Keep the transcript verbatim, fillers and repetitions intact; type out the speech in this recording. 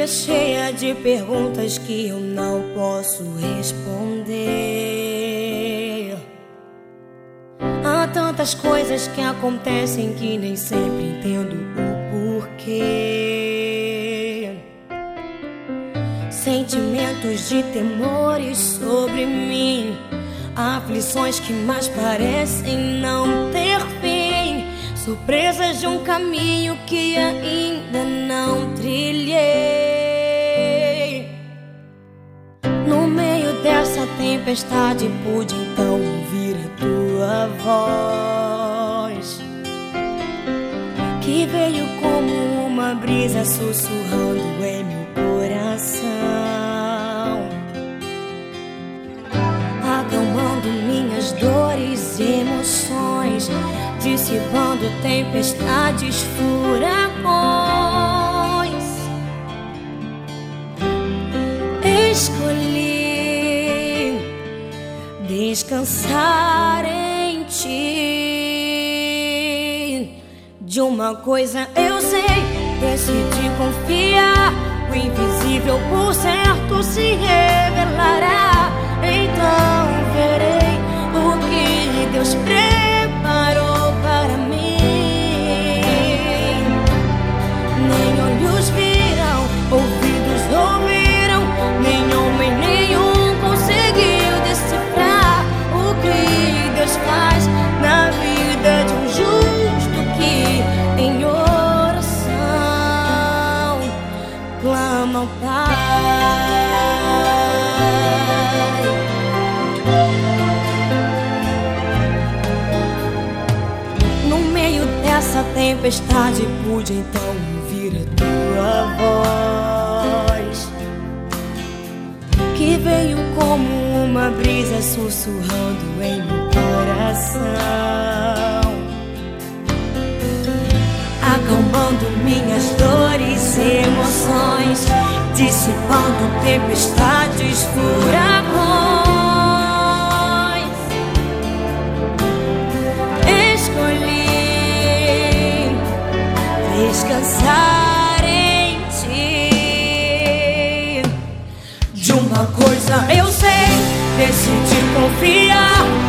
vida cheia de perguntas que eu não posso responder. Há tantas coisas que acontecem que nem sempre entendo o porquê. Sentimentos de temores sobre mim, aflições que mais parecem não ter fim, surpresas de um caminho que ainda não trilhei. No meio dessa tempestade pude então ouvir a tua voz, que veio como uma brisa sussurrando em meu coração, acalmando minhas dores e emoções, dissipando tempestades, furacões. Escolhi descansar em ti. De uma coisa eu sei, decidi confiar, o invisível por certo se revelará. Então verei o que Deus preparou para mim. Nem olhos viram, ouvidos ouviram, nem homem nenhum conseguiu decifrar o que Deus faz na vida de um justo que em oração clama ao Pai. No meio dessa tempestade pude então ouvir a tua voz, que veio como uma brisa sussurrando em meu coração, acalmando minhas dores e emoções, dissipando tempestades, furacões. Escolhi descansar em ti. De uma coisa eu sei, decidi confiar,